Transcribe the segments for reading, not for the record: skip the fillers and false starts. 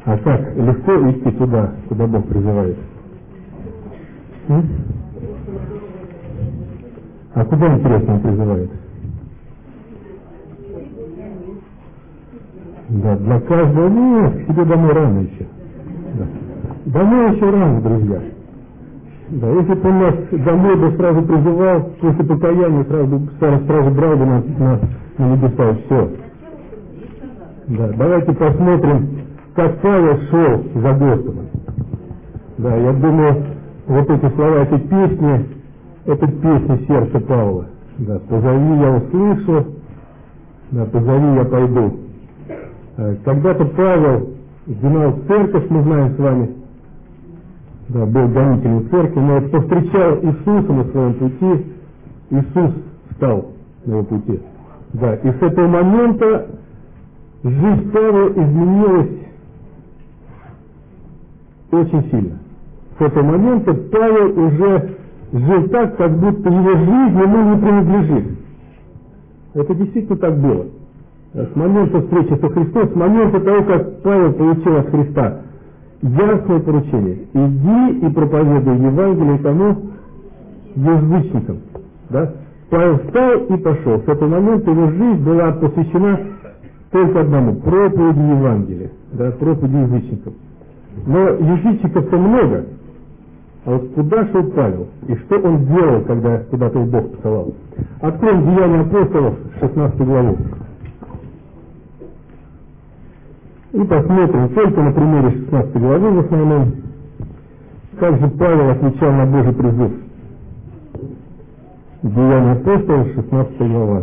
А как легко идти туда, куда Бог призывает? А куда, интересно, Он призывает? Да, для каждого. Нет, к себе домой рано еще. Да. Домой еще рано, друзья. Да, если бы он нас домой бы сразу призывал, после покаяния сразу брал бы на небеса, все. Да, давайте посмотрим, как Павел шел за Господом. Да, я думаю, вот эти слова, эти песни, это песни сердца Павла. Да, позови, я услышу, да, позови, я пойду. Когда-то Павел гнал церковь, мы знаем с вами, да, был гонителем церкви, но повстречал Иисуса на своем пути, Иисус стал на его пути. Да, и с этого момента жизнь Павла изменилась очень сильно. С этого момента Павел уже жил так, как будто его жизнь ему не принадлежит. Это действительно так было. С момента встречи со Христом, с момента того, как Павел получил от Христа ясное поручение: иди и проповедуй Евангелие тому язычникам. Да? Павел встал и пошел. С этого момента его жизнь была посвящена только одному: проповеди Евангелия, да, проповеди язычников. Но язычников-то много. А вот куда шел Павел? И что он делал, когда куда-то Бог посылал? Откроем Деяния апостолов, 16 главу. И посмотрим только на примере 16 главы в основном, как же Павел отвечал на Божий призыв. Деяния апостолов, 16 глава.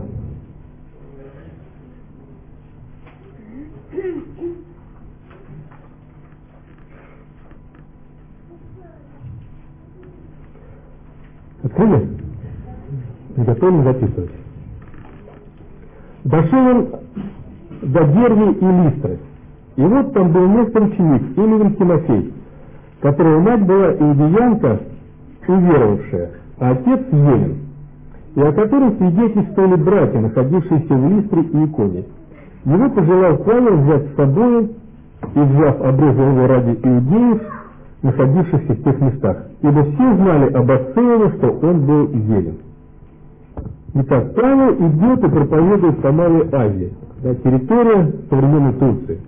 Открыли? Готовы записывать? Дошел он до Дервии и Листры. И вот там был некий ученик, именем Тимофей, которого мать была иудеянка, уверовавшая, а отец Елен, и о котором свидетельствовали братья, находившиеся в Листре и Иконе. Его пожелал Павел взять с собой, и, взяв, обрезал его ради иудеев, находившихся в тех местах, ибо все знали об отце его, что он был Елен. Итак, Павел идет и проповедует по Малой Азии, да, территория современной Турции.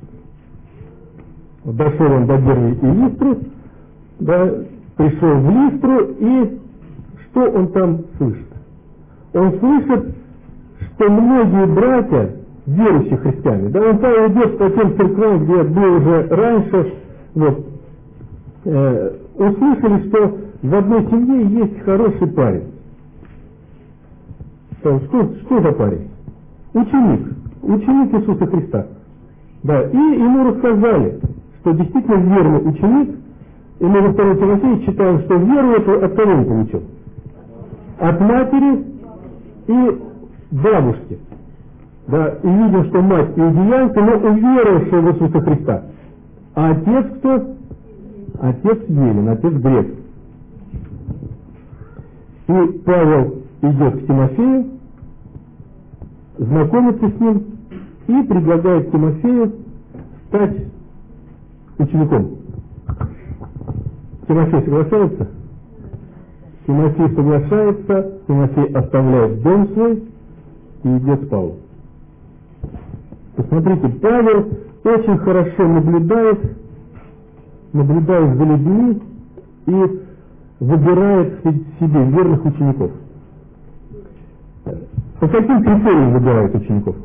Дошел он до Дервии и Листры, да, пришел в Листру, и что он там слышит? Он слышит, что многие братья, верующие христиане, да, он Павел идет по тем церквам, где был уже раньше, вот, услышали, что в одной семье есть хороший парень. Что за парень? Ученик Иисуса Христа. Да, и ему рассказали, что действительно верный ученик, и мы во 2 Тимофея читаем, что веру эту от кого он получил? От матери и бабушки. Да, и видим, что мать иудеянка, но уверовавшая в Иисуса Христа. А отец кто? Отец Елен, отец грек. И Павел идет к Тимофею, знакомится с ним и предлагает Тимофею стать учеником. Тимофей соглашается? Тимофей соглашается, Тимофей оставляет дом свой и идет с Павлом. Посмотрите, Павел очень хорошо наблюдает за людьми и выбирает себе верных учеников. По каким критериям выбирает учеников?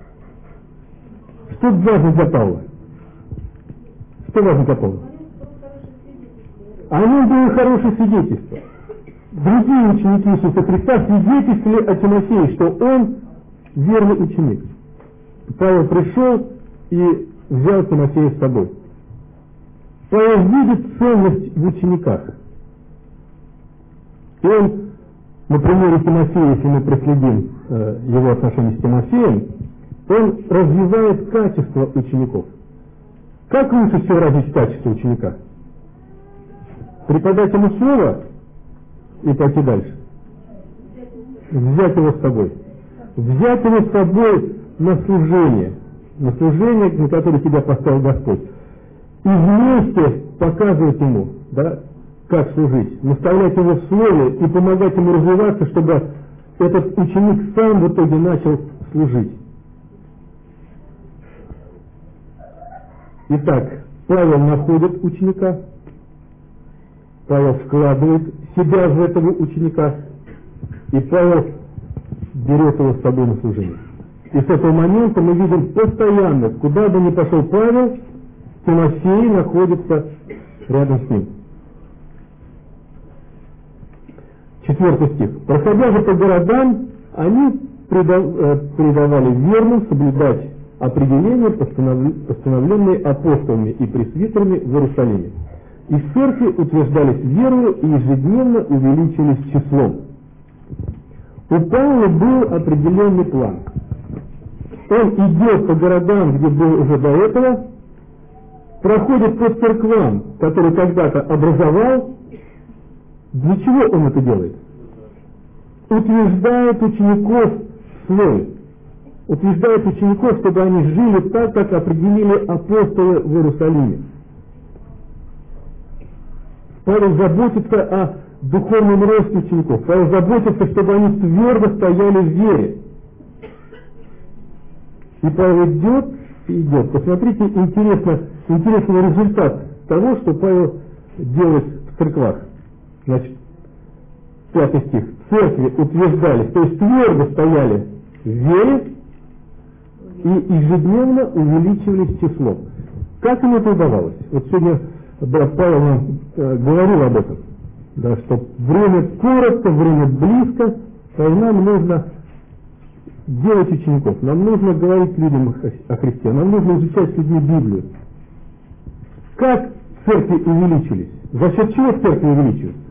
Что важно для Павла? Что важно для Павла? Они были хорошие свидетельства. Другие ученики Иисуса Христа свидетельствовали о Тимофее, что он верный ученик. Павел пришел и взял Тимофея с собой. Павел видит ценность в учениках. И он, на примере Тимофея, если мы проследим его отношения с Тимофеем, он развивает качество учеников. Как лучше всего развить качество ученика? Преподать ему слово и пойти дальше. Взять его с собой. Взять его с собой на служение, на которое тебя поставил Господь. и вместе показывать ему, да, как служить, наставлять его в слове и помогать ему развиваться, чтобы этот ученик сам в итоге начал служить. Итак, Павел находит ученика, Павел вкладывает себя в этого ученика, и Павел берет его с собой на служение. И с этого момента мы видим постоянно, куда бы ни пошел Павел, Тимофей находится рядом с ним. 4 стих. Проходя же по городам, они придавали верным соблюдать определения, постановленные апостолами и пресвитерами в Иерусалиме. И в церкви утверждались верою и ежедневно увеличились числом. У Павла был определенный план. Он идет по городам, где был уже до этого, проходит по церквам, которые когда-то образовал. Для чего он это делает? Утверждает учеников в слове. Утверждает учеников, чтобы они жили так, как определили апостолы в Иерусалиме. Павел заботится о духовном росте учеников. Павел заботится, чтобы они твердо стояли в вере. И Павел идет и идет. Посмотрите, интересный результат того, что Павел делает в церквах. Значит, 5 стих. Церкви утверждались, то есть твердо стояли в вере и ежедневно увеличивались числом. Как им это удавалось? Вот сегодня Павел нам говорил об этом, да, что время коротко, время близко, и нам нужно делать учеников, нам нужно говорить людям о Христе, нам нужно изучать с людьми Библию. Как церкви увеличились? За счет чего церкви увеличиваются?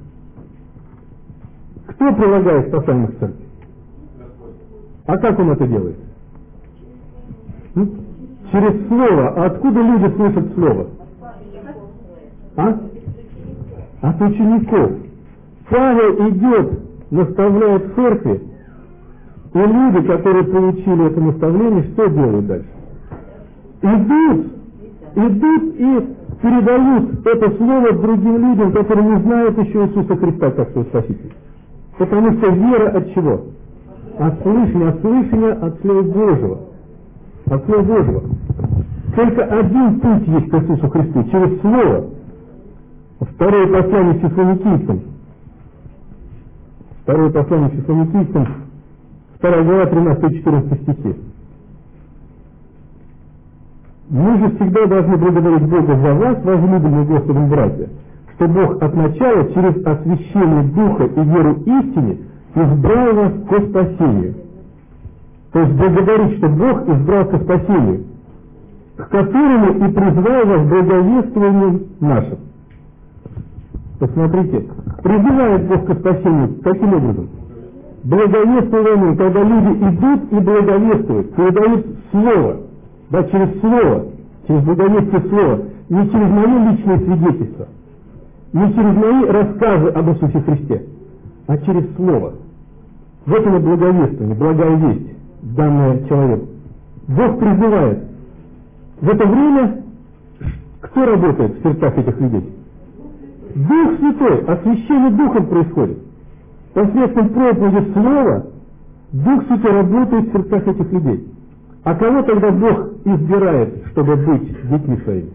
Кто прилагает спасание к церкви? А как он это делает? Через слово. А откуда люди слышат слово? От учеников. Павел идет, наставляет церкви, и люди, которые получили это наставление, что делают дальше? Идут и передают это слово другим людям, которые не знают еще Иисуса Христа как своего Спасителя. Потому что вера от чего? От слышания от Слова Божьего. От Слова Божьего. Только один путь есть к Иисусу Христу, через Слово. Второе послание Фессалоникийцам. 2 глава, 13-14 стихи. Мы же всегда должны благодарить Бога за вас, возлюбленные Господом братья, что Бог от начала через освящение Духа и веру истине избрал вас ко спасению. То есть благодарить, что Бог избрал ко спасению, к которому и призвал вас благовествованием нашим. Посмотрите, призывает Бог ко спасению каким образом? Благовествованием, когда люди идут и благовествуют, передают Слово, да, через Слово, через благовестие Слова, не через мои личные свидетельства, не через мои рассказы об Иисусе Христе, а через Слово. Вот оно благовествование, благая весть, данная человеку. Бог призывает. В это время кто работает в сердцах этих людей? Дух Святой, освящение Духом происходит. Посредством проповеди Слова Дух Святой работает в сердцах этих людей. А кого тогда Бог избирает, чтобы быть детьми своими?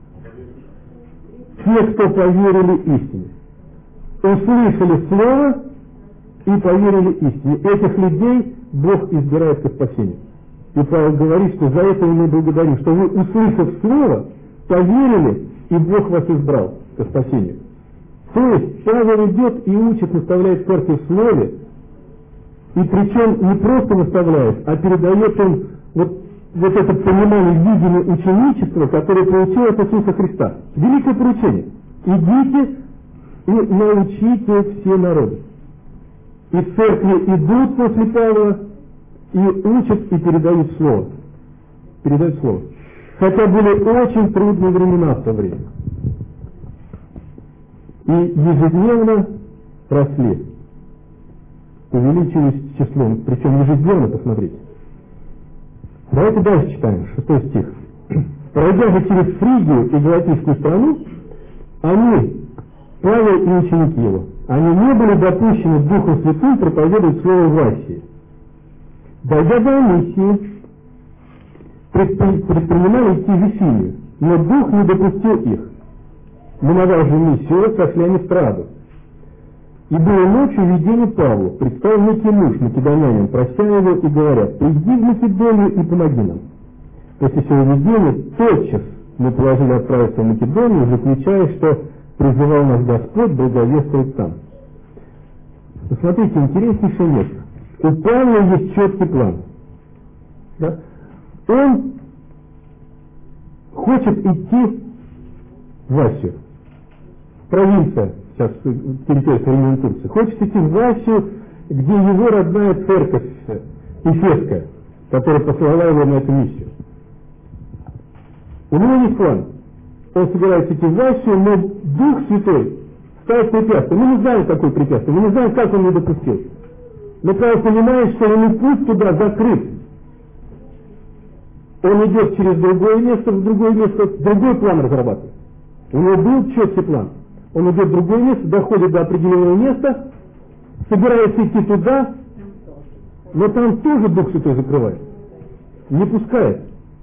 Те, кто поверили истине. Услышали Слово и поверили истине. Этих людей Бог избирает ко спасению. И Павел говорит, что за это мы благодарим, что вы, услышав Слово, поверили, и Бог вас избрал ко спасению. То есть Павел идет и учит, наставляет церковь в Слове, и причем не просто наставляет, а передает им вот это понимание, видение ученичества, которое получил от Иисуса Христа. Великое поручение. Идите и научите все народы. И церкви идут после Павла и учат и передают Слово. Передают Слово. Хотя были очень трудные времена в то время. И ежедневно росли. Увеличились числом. Причем ежедневно, посмотрите. Давайте дальше читаем, 6 стих. Пройдя же через Фригию и Галатийскую страну, они, Павел и ученики его, они не были допущены Духом Святым проповедовать Слово в Асии. Дойдя до Миссии, предпринимали идти в Вифилию, но Дух не допустил их. Миновав же Миссию, сошли они в Страду. И было ночью видение Павлу, представил некий муж македонянин, прося его и говорят: «Приди в Македонию и помоги нам». После всего видения тотчас мы положили отправиться в Македонию, заключая, что призывал нас Господь благовествовать там. Посмотрите, интереснейшее место. У Павла есть четкий план. Да? Он хочет идти в Асию. Провинция, сейчас территория современной Турции. Хочет идти в Асию, где его родная церковь Ефесская, которая послала его на эту миссию. У него есть план. Он собирается идти в Асию, но Дух Святой ставит препятствие. Мы не знаем, какое препятствие, мы не знаем, как он не допустил. Но Павел понимает, что ему путь туда закрыт. Он идет через другое место, в другое место, другой план разрабатывает. У него был четкий план. Он идет в другое место, доходит до определенного места, собирается идти туда, но там тоже Дух Святой закрывает. Не пускает.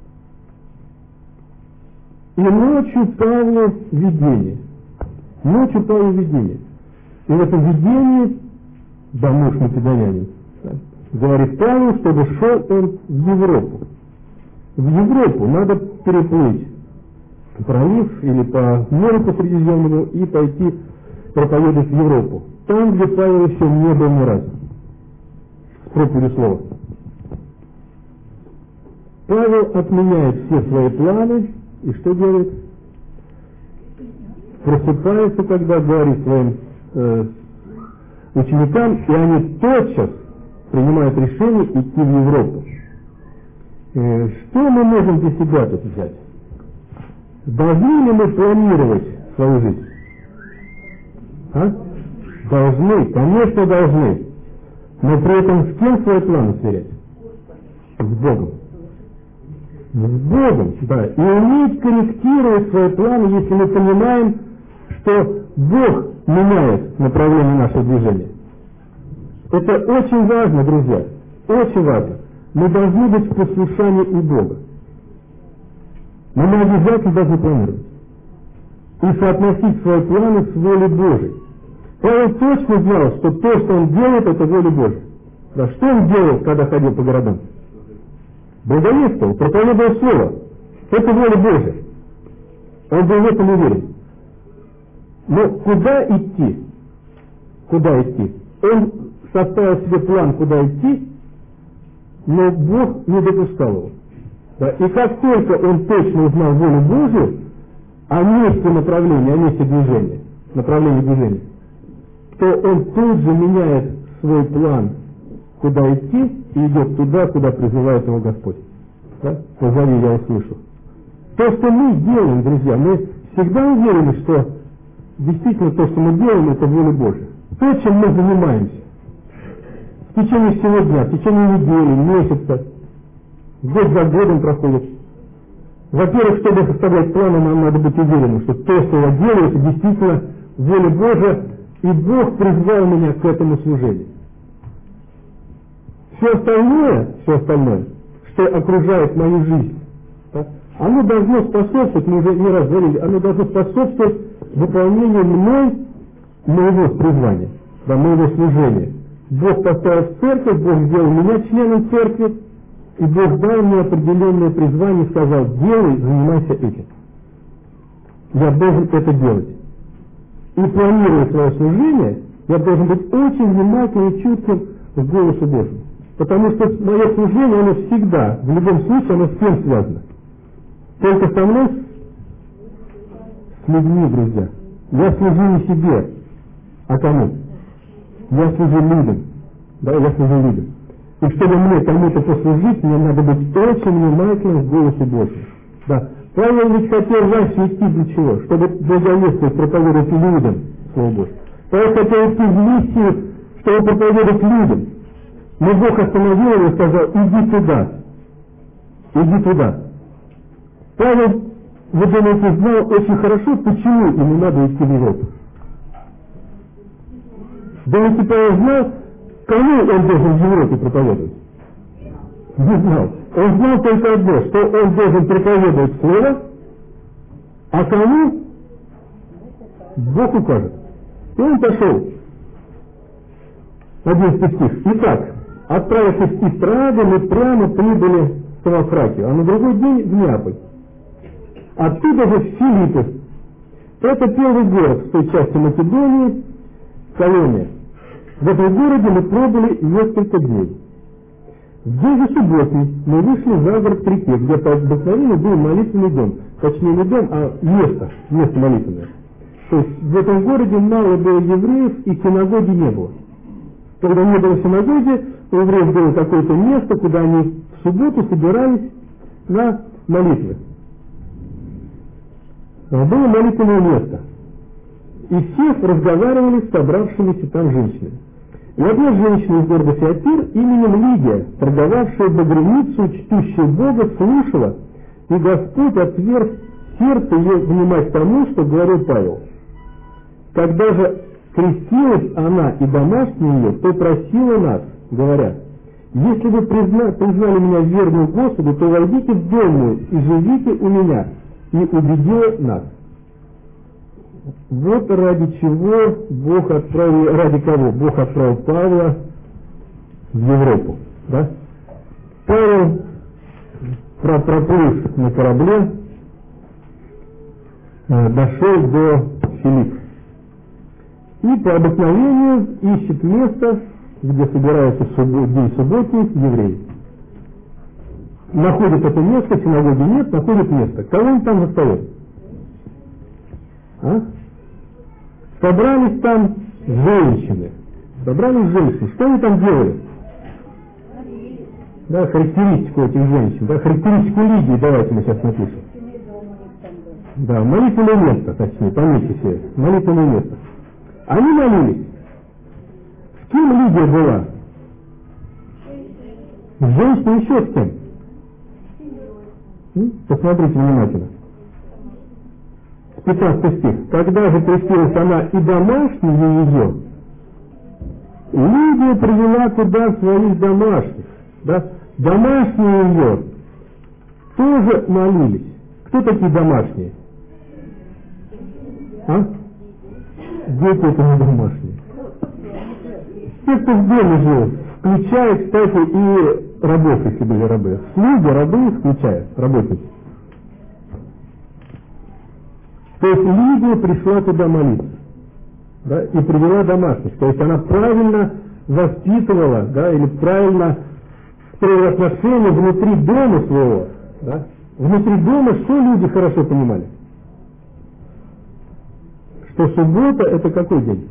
И ночью Павлу видение. Ночью Павлу видение. И в этом видении, да, муж македонянин, говорит Павлу, чтобы шел он в Европу. В Европу надо переплыть пролив или по морю по Средиземному и пойти проповедовать в Европу. Там, где Павел еще не был ни разу. С проповедью слова. Павел отменяет все свои планы и что делает? Просыпается, когда говорит своим ученикам, и они тотчас принимают решение идти в Европу. Что мы можем для себя тут взять? Должны ли мы планировать свою жизнь? А? Должны, конечно должны. Но при этом с кем свои планы сверять? С Богом. С Богом, да. И уметь корректировать свои планы, если мы понимаем, что Бог меняет направление нашего движения. Это очень важно, друзья. Очень важно. Мы должны быть в послушании у Бога. Но мы обязательно должны планировать. И соотносить свои планы с волей Божией. Павел точно знал, что то, что он делает, это воля Божия. Да, что он делал, когда ходил по городам? Благовествовал, проповедовал слово. Это воля Божия. Он был в этом уверен. Но куда идти? Куда идти? Он составил себе план, куда идти, но Бог не допускал его. Да? И как только он точно узнал волю Божию о месте направления, о месте движения, направлении движения, то он тут же меняет свой план, куда идти, и идет туда, куда призывает его Господь. Да? Позови, я услышу. То, что мы делаем, друзья, мы всегда уверены, что действительно то, что мы делаем, это воля Божия. То, чем мы занимаемся в течение всего дня, в течение недели, месяца, год за годом проходит. Во-первых, чтобы составлять планы, нам надо быть уверенным, что то, что я делаю, это действительно воля Божия, и Бог призвал меня к этому служению. Все остальное, что окружает мою жизнь, да, оно должно способствовать, мы уже не раз говорили, оно должно способствовать выполнению мной моего призвания, да, моего служения. Бог поставил в церковь, Бог сделал меня членом церкви, и Бог дал мне определенное призвание и сказал: делай, занимайся этим. Я должен это делать. И планируя свое служение, я должен быть очень внимательным и чутким к голосу Божьему. Потому что мое служение, оно всегда, в любом случае, оно с кем связано? Только со мной, с людьми, друзья. Я служу не себе, а кому? Я служу людям. Да, я служу людям. И чтобы мне кому-то послужить, мне надо быть очень внимательным к голосу Божьему. Да. Павел ведь хотел раньше идти для чего? Чтобы благовествовать, проповедовать людям Слово Божье. Павел хотел идти в миссию, чтобы проповедовать людям. Но Бог остановил его и сказал: иди туда. Иди туда. Павел, вы думаете, знал очень хорошо, почему ему надо идти в Европу. Думаете, Павел знал, кому он должен в Европе проповедовать? Не знал. Он знал только одно, что он должен проповедовать Слово, а кому Бог укажет. И он пошел. 11 стих. Итак, отправившись из Праги, мы прямо прибыли в Самофракию, а на другой день в Неаполь. Оттуда же в Филиппы. Это первый город в той части Македонии, колония. В этом городе мы пробыли несколько дней. В день же субботний мы вышли за город к реке, где по обыкновению был молитвенный дом. Точнее, не дом, а место молитвенное. То есть в этом городе мало было евреев и синагоги не было. Когда не было синагоги, у евреев было какое-то место, куда они в субботу собирались на молитвы. Было молитвенное место. И все разговаривали с собравшимися там женщинами. И одна женщина из города Фиатир именем Лидия, торговавшая багряницу, чтущая Бога, слушала, и Господь отверг сердце ее внимать тому, что говорил Павел. Когда же крестилась она и домашняя ее, то просила нас, говоря: «Если вы признали меня верным Господу, то войдите в дом мой и живите у меня», и убедила нас. Вот ради кого Бог отправил Павла в Европу. Да? Павел, проплыв на корабле, дошел до Филиппа. И по обыкновению ищет место, где собираются день субботний евреи. Находит это место, синагоги нет, находит место. Кого он там застает? Собрались там женщины. Что они там делали? Да, характеристику этих женщин. Да, характеристику Лидии давайте мы сейчас напишем. Да, молитвенное место, точнее, пометьте себе. Молитвенное место. Они молились. С кем Лидия была? Женщина еще с кем? Посмотрите внимательно. 15 стих. Когда же крестилась она и домашние ее, Лидия привела туда своих домашних. Да? Домашние ее тоже молились. Кто такие домашние? Дети это не домашние. Те, кто в доме жил, включая, кстати, и рабов, если были рабы. Слуги, рабы, включая работники. То есть Лидия пришла туда молиться, да, и привела домашних. То есть она правильно воспитывала, да, или правильно строила отношения внутри дома своего. Да. Внутри дома что люди хорошо понимали? Что суббота это какой день?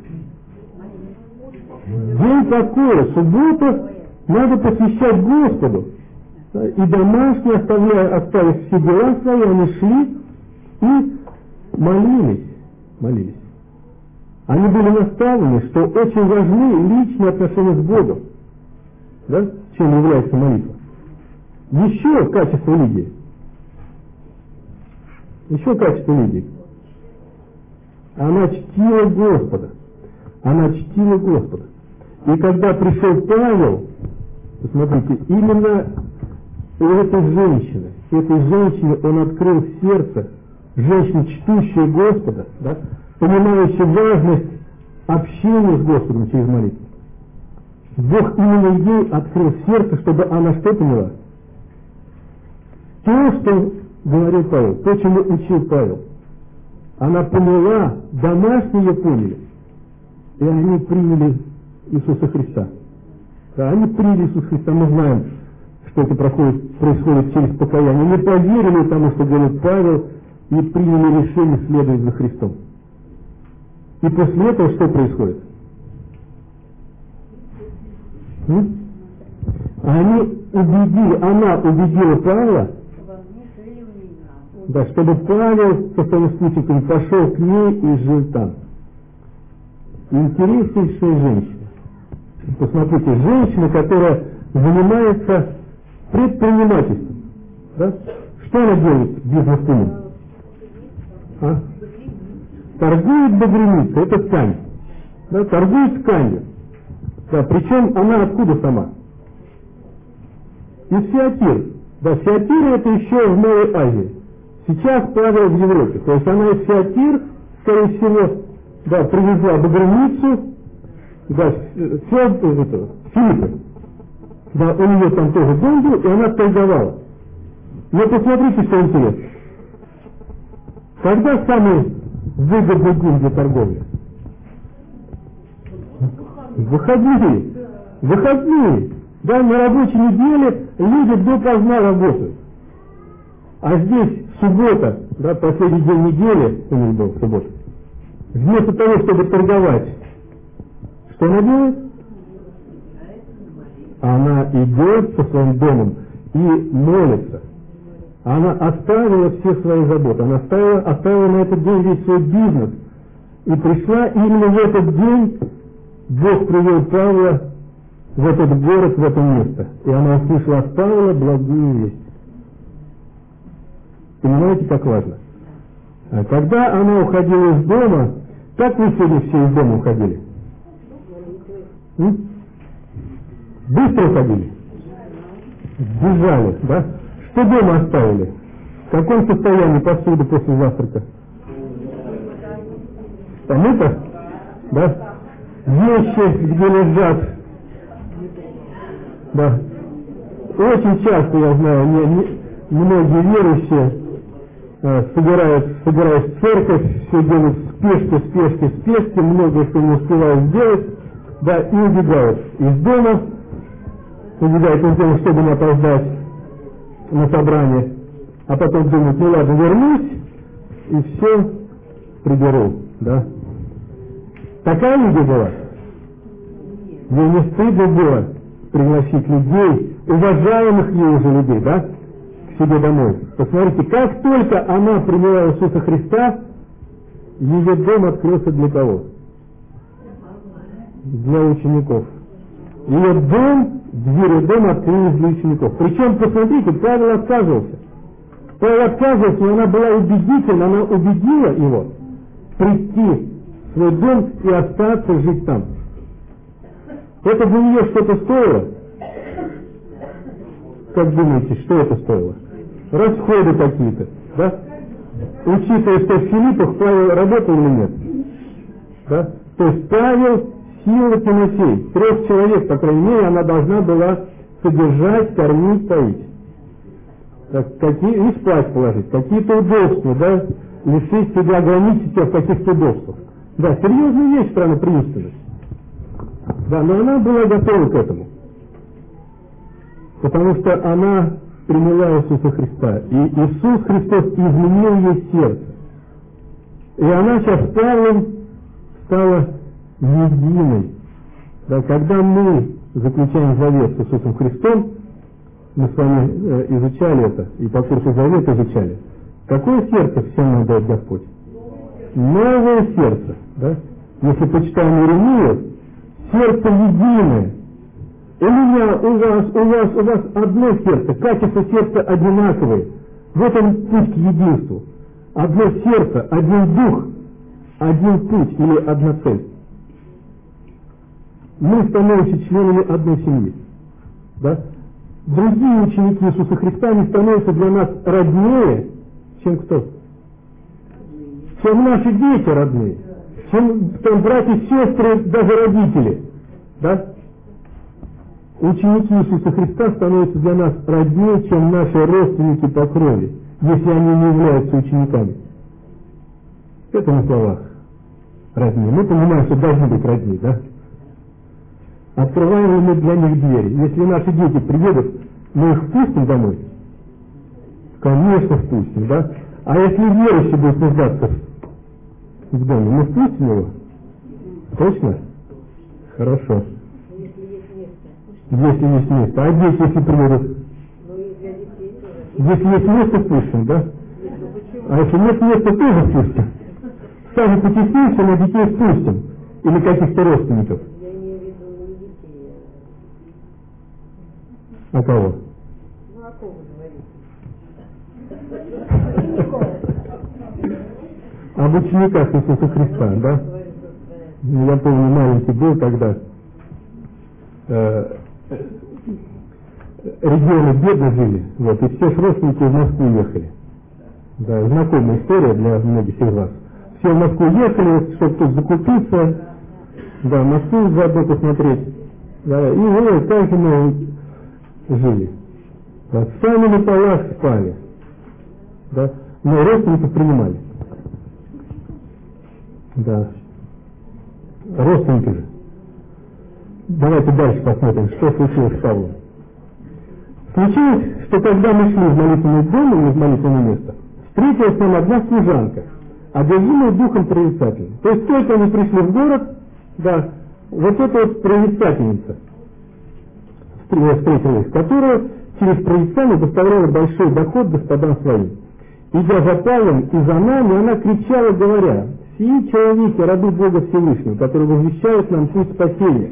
День покоя. Субботу надо посвящать Господу. Да, и домашние, оставив все дела свои, они шли и молились. Они были наставлены, что очень важны личные отношения с Богом. Да? Чем является молитва. Еще качество Лидии. Она чтила Господа. И когда пришел Павел, посмотрите, именно у этой женщины он открыл сердце, женщина, чтущая Господа, да, понимающая важность общения с Господом через молитву. Бог именно ей открыл сердце, чтобы она что поняла? То, что говорил Павел, то, чему учил Павел. Она поняла, домашние ее поняли, и они приняли Иисуса Христа. Да, они приняли Иисуса Христа, мы знаем, что это происходит через покаяние. Они поверили тому, что говорит Павел, и приняли решение следовать за Христом. И после этого что происходит? Она убедила Павла, да, чтобы Павел со своим спутником пошел к ней и жил там. Интереснейшая женщина. Посмотрите, женщина, которая занимается предпринимательством. Да? Что она делает, бизнес-вумен? А? Торгует багряницей, это ткань. Да, торгует тканью. Да, причем она откуда сама? Из Фиатир. Да, Фиатир это еще в Новой Азии. Сейчас правила в Европе. То есть она из Фиатир, скорее всего, да, привезла багряницу, да, Филиппы. Да, у нее там тоже дом был, и она торговала. Но посмотрите, что интересно. Когда самый выгодный день для торговли? Выходные. Выходные. Да, на рабочей неделе люди допоздна работают. А здесь суббота, да, последний день недели, у них был суббота. Вместо того, чтобы торговать, что она делает? Она идет со своим домом и молится. Она оставила все свои заботы. Она оставила на этот день весь свой бизнес. И пришла именно в этот день, Бог привел Павла в этот город, в это место. И она услышала от Павла благую весть. Понимаете, как важно? Когда она уходила из дома, как вы сегодня все из дома уходили? Быстро уходили? Бежали, да? Что дома оставили? В каком состоянии посуда после завтрака? Помыто? Да? Вещи, где лежат. Да. Очень часто, я знаю, многие верующие собирают в церковь, все делают в спешке, многое что не успевают сделать, да, и убегают из дома, чтобы не опоздать на собрание, а потом думают, ну ладно, вернусь, и все приберу, да. Такая люди была. Ей не стыдно было пригласить людей, уважаемых ей уже людей, да, к себе домой. Посмотрите, как только она приняла Иисуса Христа, ее дом открылся для кого? Для учеников. Ее дом, двери дома открылись для учеников. Причем, посмотрите, Павел отказывался. Но она была убедительна, она убедила его прийти в свой дом и остаться жить там. Это для нее что-то стоило? Как думаете, что это стоило? Расходы какие-то, да? Учитывая, что в Филиппах Павел работал или нет? Да? То есть Павел, Сила, Тимофей, 3 человек, по крайней мере, она должна была содержать, кормить, поить. И спать положить, какие-то удобства, да? Лишить себя, ограничить себя в каких-то удобствах. Да, серьезная вещь странноприимственность. Да, но она была готова к этому. Потому что она приняла Иисуса Христа. И Иисус Христос изменил ей сердце. И она сейчас с Павлом стала единой. Да, когда мы заключаем завет с Иисусом Христом, мы с вами изучали это, и по курсу завета изучали. Какое сердце всем нам дает Господь? Новое сердце. Да? Если почитаем Иеремию, сердце единое. У меня, у вас одно сердце, качество сердца одинаковое. Вот он путь к единству. Одно сердце, один дух, один путь или одна цель. Мы становимся членами одной семьи. Да? Другие ученики Иисуса Христа не становятся для нас роднее, чем кто? Чем наши дети родные, чем братья и сестры, даже родители. Да? Ученики Иисуса Христа становятся для нас роднее, чем наши родственники по крови, если они не являются учениками. Это на словах роднее. Мы понимаем, что должны быть роднее, да? Открываем мы для них двери. Если наши дети приедут, мы их впустим домой? Конечно, впустим, да? А если верующий будет нуждаться в доме, мы впустим его? Точно? Хорошо. Если есть место. А дети, если приедут? Если есть место, впустим, да? А если нет места, тоже впустим. Сами потеснимся, но детей впустим. Или каких-то родственников. А кого? Ну, о ком вы говорите? Об учениках Иисуса Христа, да? Я помню, маленький был, когда регионы бедно жили, вот, и все родственники в Москву ехали. Да, знакомая история для многих из вас. Все в Москву ехали, чтобы тут закупиться, да, Москву заодно посмотреть, да, и вот так же мы жили. Да, сами на полах спали, да, но родственников принимали. Да. Родственники же. Давайте дальше посмотрим, что случилось с Павлом. Случилось, что когда мы шли в молитвенный дом или в молитвенное место, встретилась нам одна служанка, одержимая духом прорицательным. То есть только они пришли в город, да, вот эта вот прорицательница встретилась, которая через прорицание доставляла большой доход господам своим. Идя за Павлом и за нами, она кричала, говоря: «Сии человеки, рабы Бога Всевышнего, которые возвещают нам путь спасения».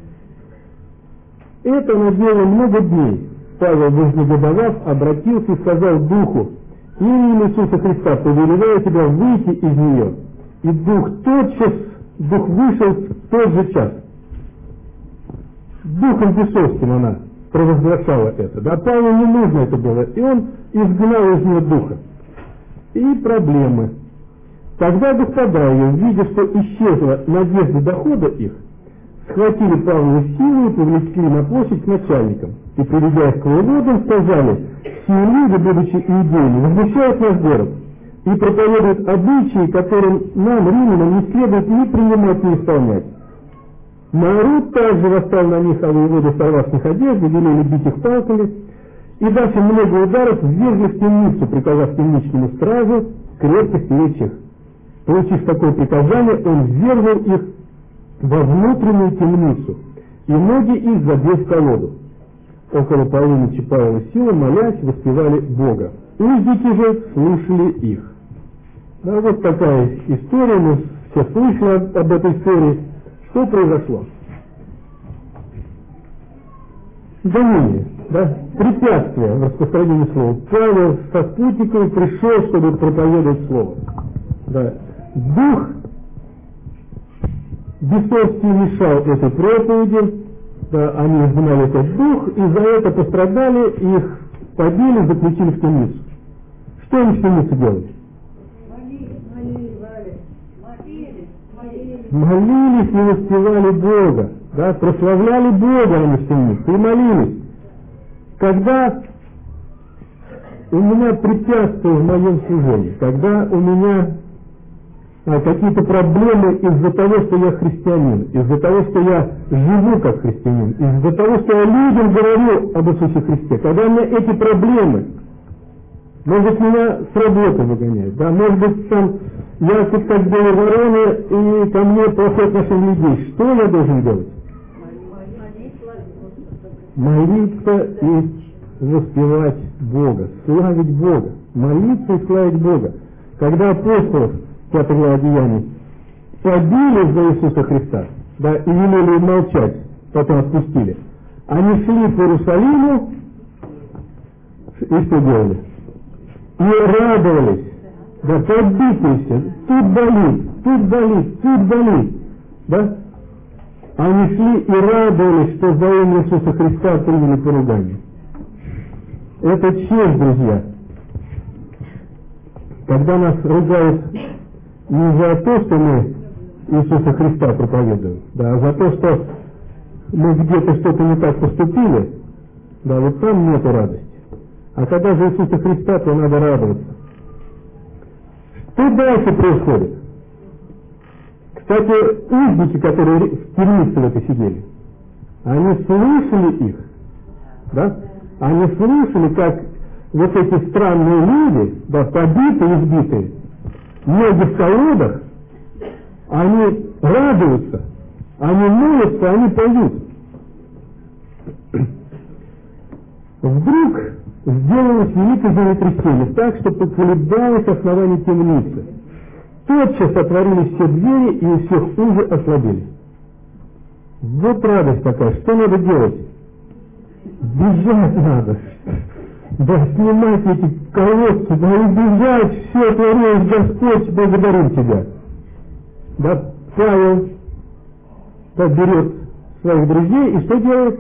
Это она делала много дней. Павел, вознегодовав, обратился и сказал духу: «Именем Иисуса Христа повелеваю тебя выйти из нее». И дух вышел в тот же час. Духом бесовским она провозглашала это. Да, Павлу не нужно это было, и он изгнал из нее духа. И проблемы. Тогда господа ее, видя, что исчезла надежда дохода их, схватили Павла силой и повлекли на площадь к начальникам. И, приведя их к воеводам, сказали: «Сие люди, будучи иудеями, возмущают наш город и проповедуют обычаи, которым нам, римлянам, не следует ни принимать, ни исполнять». Народ также восстал на них, а воеводы, сорвав с них одежды, велели бить их палками, и дав им много ударов, ввергли в темницу, приказав темничному стражу крепко стеречь их. Получив такое приказание, он ввергнул их во внутреннюю темницу, и ноги их забил в колоду. Около полуночи Павел и Сила, молясь, воспевали Бога. Узники же слушали их. Да, вот такая история, мы все слышали об этой истории. Что произошло? Гонение, да, препятствие в распространении слова. Павел со спутниками пришел, чтобы проповедовать слово. Да. Дух бесовский мешал этой проповеди, да, они изгнали этот дух, и за это пострадали, их побили, заключили в темницу. Что они в темнице делали? Молились и воспевали Бога, да, прославляли Бога они в темнице, и молились. Когда у меня препятствия в моем служении, когда у меня какие-то проблемы из-за того, что я христианин, из-за того, что я живу как христианин, из-за того, что я людям говорю об Иисусе Христе, когда у меня эти проблемы, может быть, меня с работы выгоняют, да, может быть, там я тут как белые вороны, и ко мне плохое отношение людей. Что я должен делать? Молиться и воспевать Бога, славить Бога, молиться и славить Бога. Когда апостолов, 5 глава Деяний, побили за Иисуса Христа, да, и велели им молчать, потом отпустили, они шли по Иерусалиму и что делали? И радовались, да, побитые, тут болит, тут болит, да? Они шли и радовались, что за имя Иисуса Христа приняли поругание. Это честь, друзья. Когда нас ругают не за то, что мы Иисуса Христа проповедуем, да, а за то, что мы где-то что-то не так поступили, да, вот там нету радости. А когда за Иисуса Христа, то надо радоваться. Что дальше происходит? Кстати, узники, которые в темнице в этой сидели, они слышали их, да? Они слышали, как вот эти странные люди, да, побитые, избитые, ноги в колодах, они радуются, они молятся, они поют. Вдруг сделалось великое землетрясение, так что поколебалось основание темницы. Тотчас отворились все двери, и у всех узы ослабели. Вот радость такая. Что надо делать? Бежать надо. Да снимайте эти колодцы, да убежать, все творилось, Господь, благодарим Тебя. Да, Павел берет своих друзей и что делает?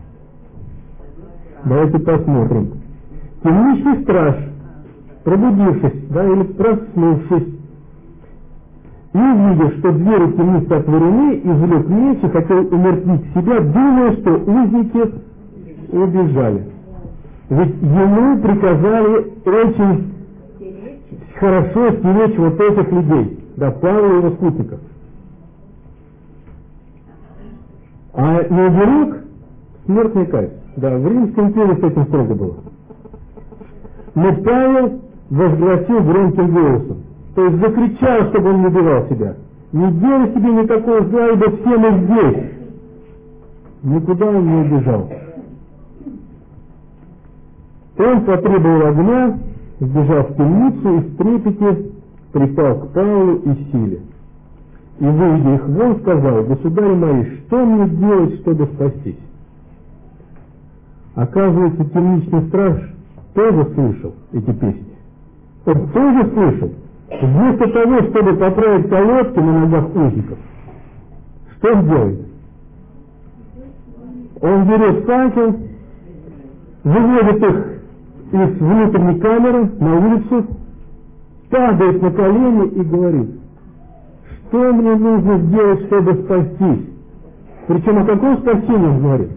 Давайте посмотрим. Темничный страж, пробудившись, да, или проснувшись, и увидев, что двери темницы отворены, извлек меч и хотел умертвить себя, думая, что узники убежали. Ведь ему приказали очень хорошо стеречь вот этих людей, да, Павла и его спутников. А не уберег смертный казнь. Да, в Римской империи с этим строго было. Но Павел возгласил громким голосом, то есть закричал, чтобы он не убивал себя: не делай себе никакого зла, ибо все мы здесь. Никуда он не убежал. Он потребовал огня, сбежал в темницу и в трепете припал к Павлу и Силе. И, выйдя их вон, сказал: государи мои, что мне делать, чтобы спастись? Оказывается, темничный страж тоже слышал эти песни. Он тоже слышал. Вместо того, чтобы поправить колодки на ногах узников, что он делает? Он берет факел, выводит их из внутренней камеры на улицу, падает на колени и говорит: что мне нужно сделать, чтобы спастись? Причем о каком спасении он говорит?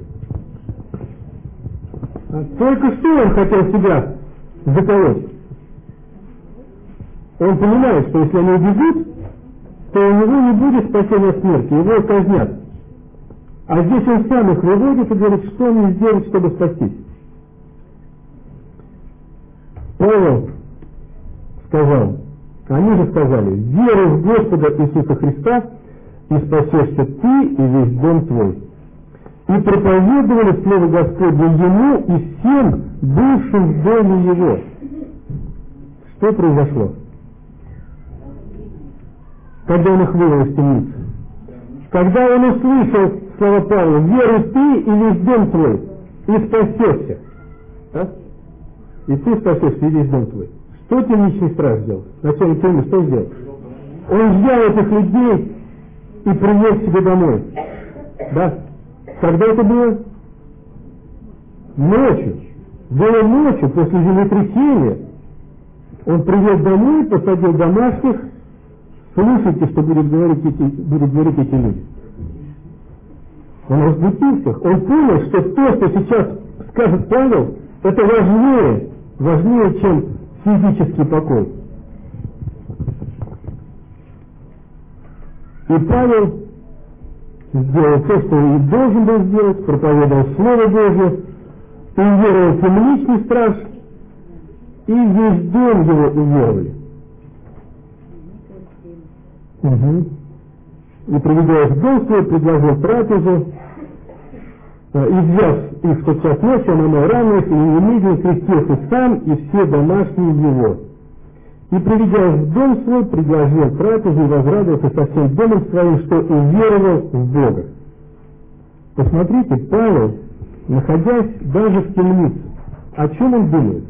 Только что он хотел себя заколоть. Он понимает, что если они убегут, то у него не будет спасения от смерти, его казнят. А здесь он сам их выводит и говорит: что мне сделать, чтобы спастись? Павел сказал, они же сказали: веруй в Господа Иисуса Христа, и спасешься ты и весь дом твой. И проповедовали слово Господне ему и всем бывшим в доме его. Что произошло, когда он их вывел из темницы? Когда он услышал слова Павла: веруй ты и весь дом твой, и спасешься. Да? И ты спасешься, и весь дом твой. Что темничный страж сделал? Начальник тюрьмы что сделал? Он взял этих людей и привел к себе домой. Да? Когда это было? Ночью. Было ночью, после землетрясения. Он привел домой, посадил домашних. Слушайте, что будут говорить эти люди. Он разбудил всех. Он понял, что то, что сейчас скажет Павел, это важнее, чем физический покой. И Павел сделал то, что и должен был сделать, проповедовал Слово Божье, уверовал темничный страж, и весь дом его уверовали. И, приведя их в дом свой, предложил трапезу, и, взяв их в тот час ночи, он омыл раны их, и немедленно крестился сам и все домашние его. И, приведя их в дом свой, предложил трапезу и возрадовался со всем домом своим, что уверовал в Бога. Посмотрите, Павел, находясь даже в темнице, о чем он думает?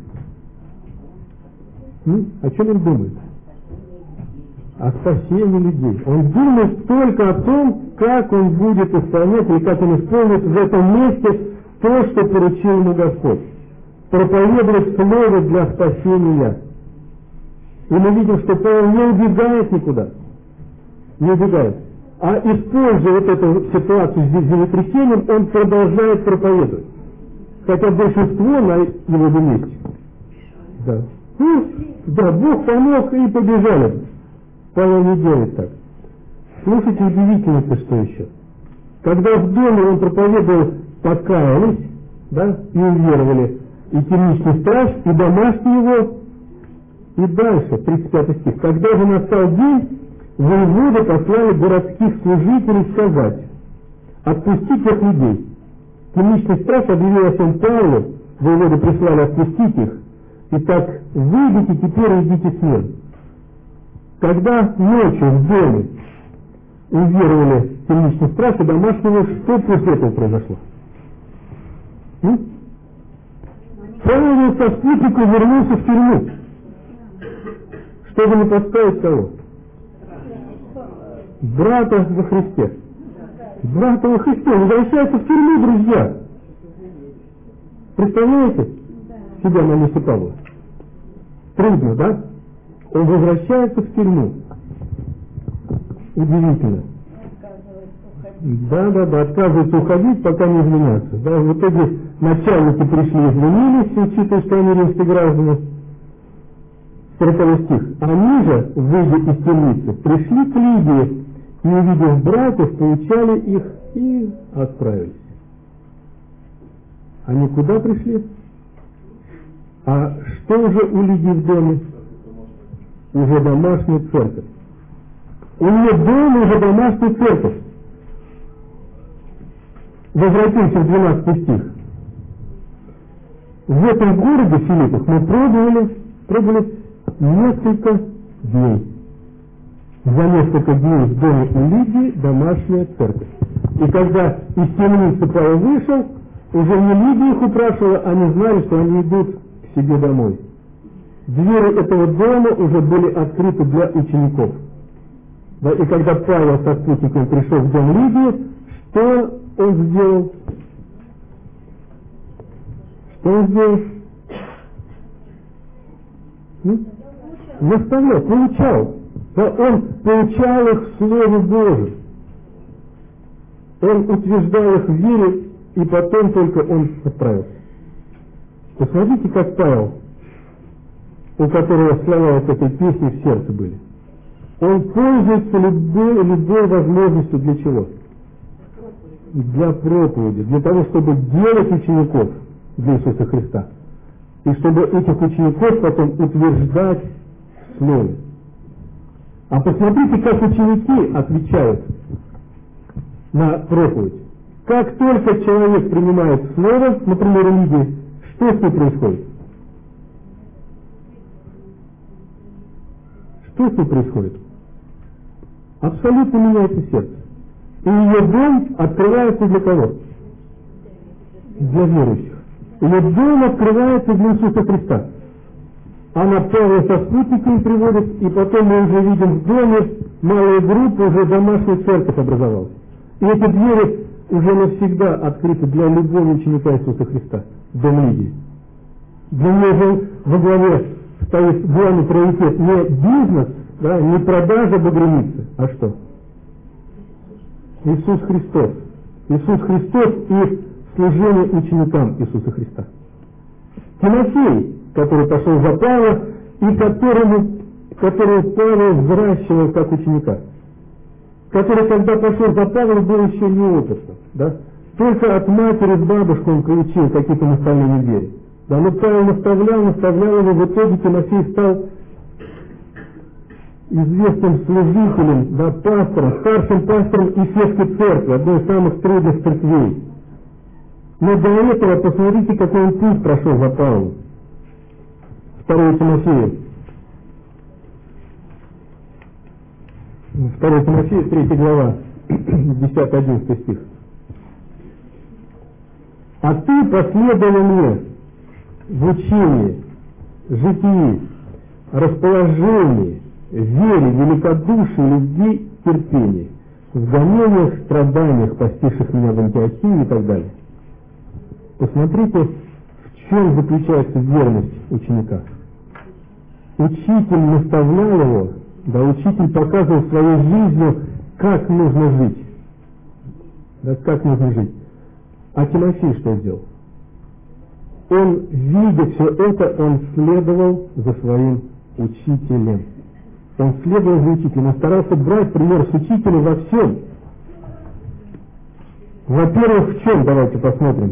О чем он думает? О спасении людей. Он думает только о том, как он будет исполнять или как он исполнит в этом месте то, что поручил ему Господь. Проповедовать слово для спасения. И мы видим, что Павел не убегает никуда. Не убегает. А используя вот эту ситуацию с землетрясением, он продолжает проповедовать. Хотя большинство на его месте. Да. Да, Бог помог и побежали. Павел не делает так. Слушайте, удивительно-то что еще. Когда в доме он проповедовал, покаялись, да, и уверовали и темничный страж, и домашний его, и дальше, 35 стих. Когда же настал день, воеводы послали городских служителей сказать: отпустить тех людей. Темничный страж объявил о всем Павлу, воеводы прислали отпустить их. Итак, выйдите теперь и идите с ним. Когда ночью в доме уверовали темничный страж и домашнего, что после этого произошло? Павел со спутником вернулся в тюрьму, чтобы не подставить кого? Брата во Христе. Брата во Христе возвращается в тюрьму, друзья. Представляете себя на месте Павла? Трудно, да? Он возвращается в тюрьму. Удивительно. Да, отказывается уходить, пока не извиняться. Да, в итоге начальники пришли и извинились, учитывая, что они римские граждане. 40 стих. Они же, выйдя из темницы, пришли к Лидии, и, увидев братьев, получали их и отправились. Они куда пришли? А что уже у Лидии в доме? Уже домашняя церковь. У нее дома уже домашняя церковь. Возвратимся в 12 стих. В этом городе Филиппах мы пробовали несколько дней. За несколько дней в доме у Лидии домашняя церковь. И когда из темницы Павел вышел, уже не Лидия их упрашивала, они знали, что они идут к себе домой. Двери этого дома уже были открыты для учеников. Да, и когда Павел со спутником пришел в дом Лидии, что он сделал? Что он сделал? Наставлял, получал. Да, он получал их в Слове Божьем. Он утверждал их в вере, и потом только он отправился. Посмотрите, как Павел, у которого слова вот этой песни в сердце были, он пользуется любой возможностью для чего? Для проповеди, для того, чтобы делать учеников для Иисуса Христа. И чтобы этих учеников потом утверждать в Слове. А посмотрите, как ученики отвечают на проповедь. Как только человек принимает Слово, например, Лидии, что с ним происходит? Что с ним происходит? Абсолютно меняется сердце. И ее дом открывается для кого? Для верующих. Ее дом открывается для Иисуса Христа. Она Павла со спутниками приводит, и потом мы уже видим в доме малую группу, уже домашняя церковь образовалась. И эти двери уже навсегда открыты для любого ученика Иисуса Христа, дом Лидии. Для нее же во главе стоит главный приоритет не бизнес, да, не продажа багряницы, а что? Иисус Христос. Иисус Христос и служение ученикам Иисуса Христа. Тимофей, который пошел за Павла, и которого Павел взращивал как ученика, который, когда пошел за Павлом, был еще неопытным, да? Только от матери с бабушкой он получил какие-то наставления в вере. Да, но Павел наставлял его, в итоге Тимофей стал известным служителем, да, пастором, старшим пастором Ефесской церкви, одной из самых трудных церквей. Но до этого посмотрите, какой он путь прошел за Павлом. 2 Тимофея. 2 Тимофея, 3 глава, 10-11 стих. «А ты последовал мне в учении, житии, расположении, вере, великодушии, любви, терпении, в гонениях, страданиях, постигших меня в Антиохии» и так далее. Посмотрите, в чем заключается верность ученика. Учитель наставлял его, да, учитель показывал своей жизнью, как нужно жить. Да, как нужно жить. А Тимофей что сделал? Он, видя все это, он следовал за своим учителем. Он следовал за учителем, он старался брать пример с учителя во всем. Во-первых, в чем, давайте посмотрим.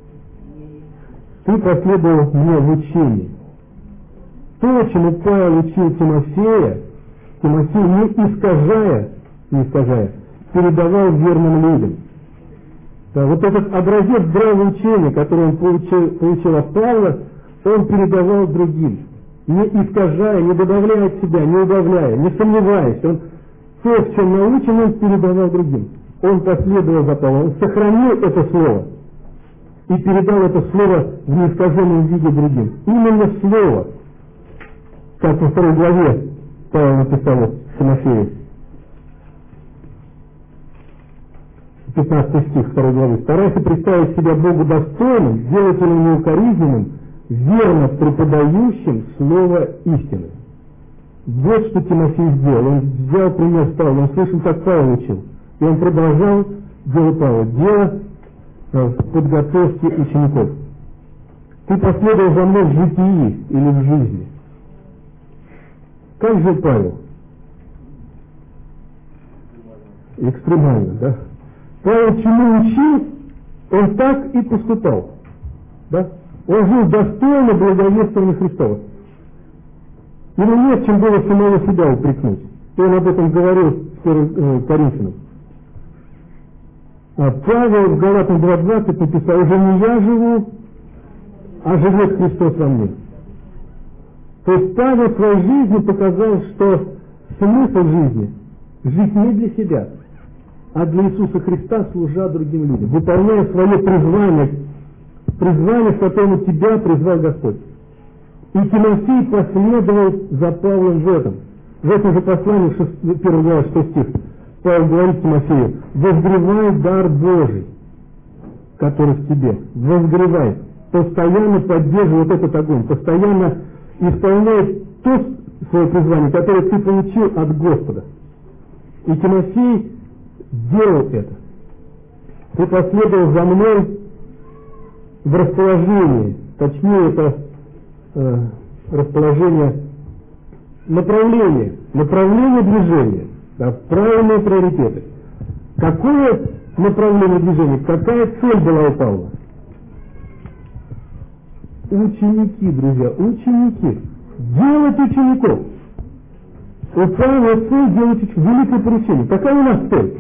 Ты последовал мне в учении. То, чему Павел учил Тимофея, Тимофей, не искажая, передавал верным людям. Да, вот этот образец здравого учения, который он получил от Павла, он передавал другим, не искажая, не добавляя от себя, не убавляя, не сомневаясь. Он то, в чем научен, он передавал другим. Он последовал за Павлом, он сохранил это слово. и передал это слово в неискаженном виде другим. Именно слово, как во 2 главе Павел написал Тимофею, 15 стих 2 главы. «Старайся представить себя Богу достойным, делателем неукоризненным, верно преподающим слово истины». Вот что Тимофей сделал. Он взял пример Павла, он слышал, как Павел учил. И он продолжал дело Павла, дело подготовки учеников. Ты последовал за мной в житии или в жизни. Как жил Павел? Экстремально, да? Павел чему учил, он так и поступал. Да? Он жил достойно благовествования Христова. Ему нет чем было самого себя упрекнуть. И он об этом говорил с Коринфянам. А Павел в Галатам 2:20 написал: «Уже не я живу, а живет Христос во мне». То есть Павел в своей жизни показал, что смысл жизни – жить не для себя, а для Иисуса Христа, служа другим людям, выполняя свое призвание, к которому тебя призвал Господь. И Тимофей последовал за Павлом в этом. В этом же послании, 1 глава, 6 стих, Павел говорит Тимофею: «Возгревай дар Божий, который в тебе». Возгревай. Постоянно поддерживай вот этот огонь. Постоянно исполняй то свое призвание, которое ты получил от Господа. И Тимофей делал это. Ты последовал за мной в расположении, точнее это расположение, направление движения, да, правильные приоритеты. Какое направление движения, какая цель была у Павла? Ученики, друзья, ученики. Делать учеников. У Павла цель делать учеников. Великое поручение. Какая у нас цель?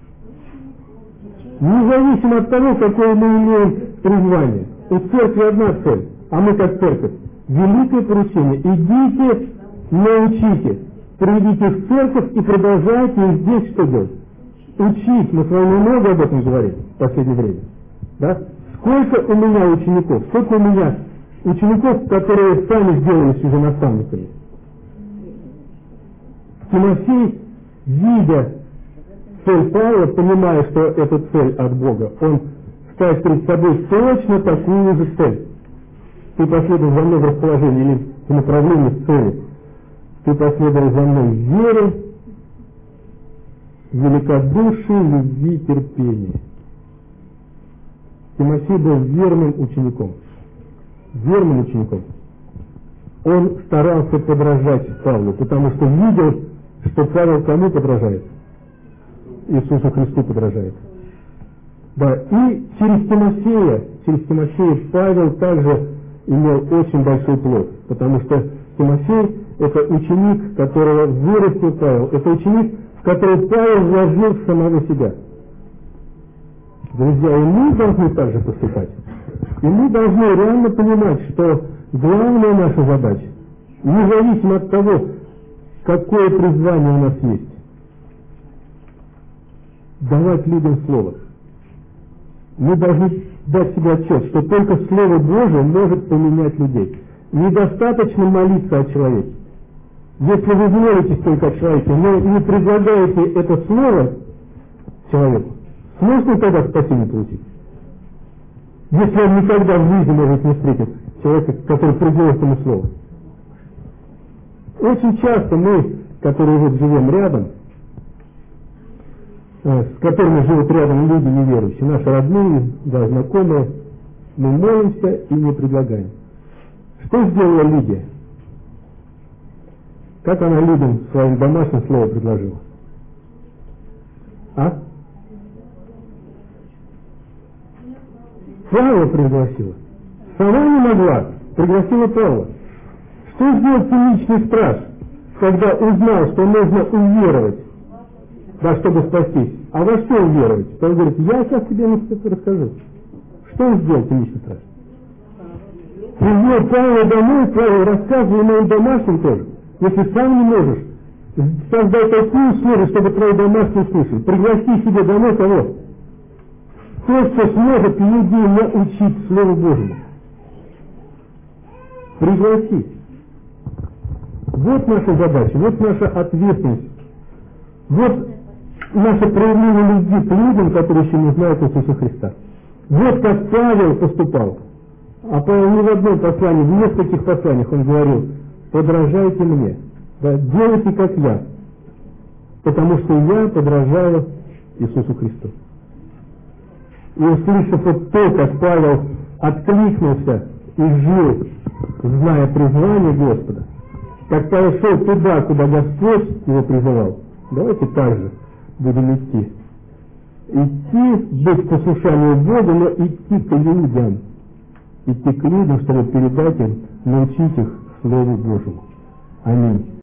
Независимо от того, какое мы имеем призвание. У церкви одна цель, а мы как церковь. Великое поручение. Идите, научите. Приведите в церковь и продолжайте и здесь что делать? Учить. Мы с вами много об этом говорим в последнее время. Да? Сколько у меня учеников? Сколько у меня учеников, которые сами сделались уже наставниками? Тимофей, видя цель Павла, понимая, что это цель от Бога, он ставит перед собой точно такую же цель. Ты последовал за мной в расположении или в направлении цели. Ты последовал за мной в вере, великодушии, любви, терпении. Тимофей был верным учеником. Верным учеником. Он старался подражать Павлу, потому что видел, что Павел кому подражает? Иисусу Христу подражает. Да, и через Тимофея Павел также имел очень большой плод, потому что Тимофей – это ученик, которого вырастил Павел, это ученик, в которого Павел вложил в самого себя. Друзья, и мы должны также поступать. И мы должны реально понимать, что главная наша задача, независимо от того, какое призвание у нас есть, давать людям Слово. Мы должны дать себе отчет, что только Слово Божие может поменять людей. Недостаточно молиться о человеке. Если вы молитесь только о человеке, но не предлагаете это Слово человеку, сможете тогда спасение получить? Если он никогда в жизни, может, не встретит человека, который предложит ему Слово. Очень часто мы, которые вот живем рядом, с которыми живут рядом люди неверующие, наши родные, да, знакомые, мы молимся и не предлагаем. Что сделала Лидия? Как она людям своим домашним слово предложила? А? Павла пригласила. Сама не могла, пригласила Павла. Что сделал циничный страж, когда узнал, что нужно уверовать, да, чтобы спастись? А во что уверовать? Он говорит: я сейчас тебе расскажу. Что он сделал, циничный страж? Привел Павла домой, Павел рассказывал моим домашним тоже. Если сам не можешь, создай такую условие, чтобы твои домашние слышали. Пригласи себе домой кого? Тот, кто сможет людей научить Слову Божьему. Пригласить. Вот наша задача, вот наша ответственность. Вот наше проявление любви к людям, которые еще не знают Иисуса Христа. Вот как Павел поступал. А Павел не в одном послании, в нескольких посланиях он говорил: подражайте мне, да, делайте как я, потому что я подражаю Иисусу Христу. И услышав вот то, как Павел откликнулся и жил, зная призвание Господа, как Павел шел туда, куда Господь его призывал, давайте так же будем идти. Идти, быть в послушании Богу, но идти к людям. Идти к людям, чтобы передать им, научить их Слову Божьему. Аминь.